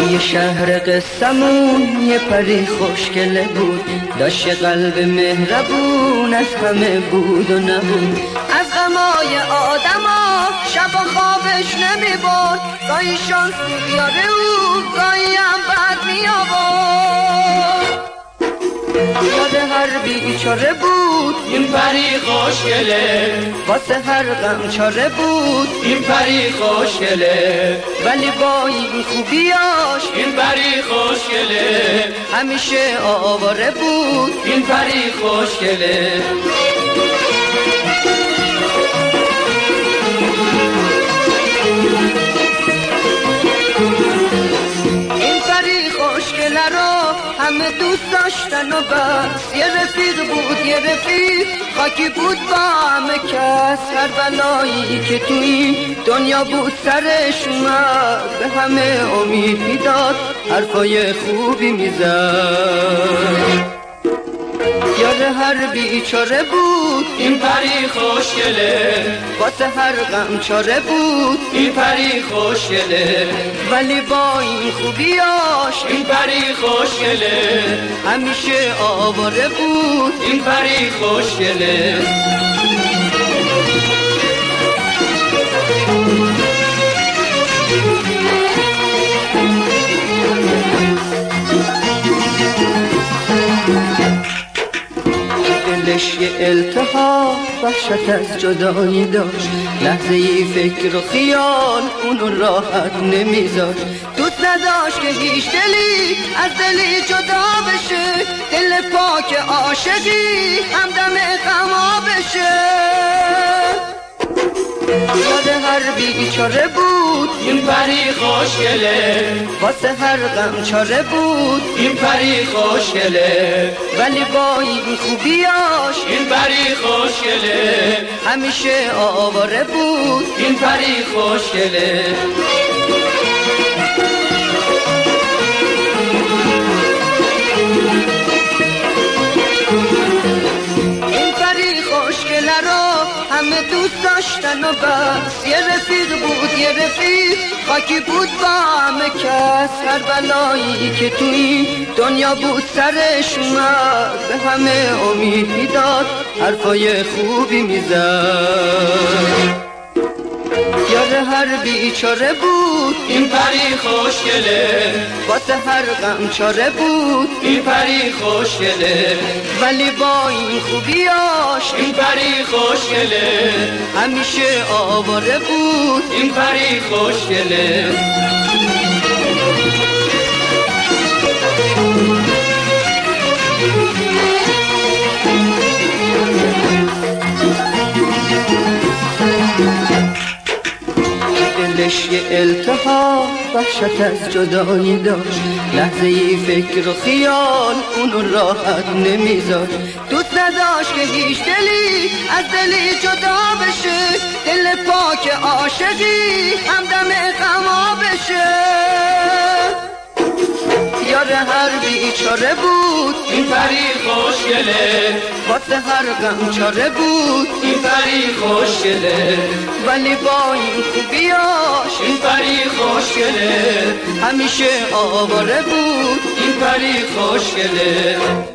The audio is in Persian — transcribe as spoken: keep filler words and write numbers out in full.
توی شهر قصمون یه پری خوشگله بود، داشت قلب مهربون، از همه بود و نبود. از غمای آدما شب و خوابش نمی برد، گاهی شانس بیاره او، گاهی هم بد می آورد. یاد هر بیچاره بود این پری خوشگله، واسه هر غم چاره بود این پری خوشگله، ولی با این خوبیاش این پری خوشگله، همیشه آواره بود این پری خوشگله. این پری خوشگله رو همه دوست داشتن و بس، یه رفیق بود یه رفیق خاکی بود با همه کس. هر بلایی که تو این دنیا بود سرش اومد، به همه امید میداد، حرفای خوبی میزد. یاد هر بیچاره بود این پری خوشگله، واسه هر غم چاره بود این پری خوشگله، ولی با این خوبیاش این پری خوشگله، همیشه آواره بود این پری خوشگله. دلش یه التهاب وحشت از جدایی داشت، لحظه ای فکر و خیال اونو راحت نمیذاشت. دوست نداشت که هیچ دلی از دلی جدا بشه، دل پاک عاشقی همدم غما بشه. یاد هر بیچاره بود این پری خوشگله، واسه هر غم چاره بود این پری خوشگله، ولی با این خوبیاش این پری خوشگله، همیشه آواره بود این پری خوشگله. این پری خوشگله رو همه دوست داشتن و بس، یه رفیق بود یه رفیق خاکی بود با همه کس. هر بلایی که تو این دنیا بود سرش اومد، به همه امید میداد، حرفای خوبی میزد. یاد هر بیچاره بود این پری خوشگله، واسه هر غم چاره بود این پری خوشگله، ولی با این خوبیاش این پری خوشگله، همیشه آواره بود این پری خوشگله. دلش یه التهاب وحشت از جدایی داشت، لحظه ای فکر و خیال اونو راحت نمیذاشت. دوست نداشت که هیچ دلی از دلی جدا بشه، دل پاک عاشقی همدم غما بشه. یاد هر بیچاره بود این پری خوشگله، واسه هر غم چاره بود این پری خوشگله، ولی با این خوبیاش این پری خوشگله، همیشه آواره بود این پری خوشگله.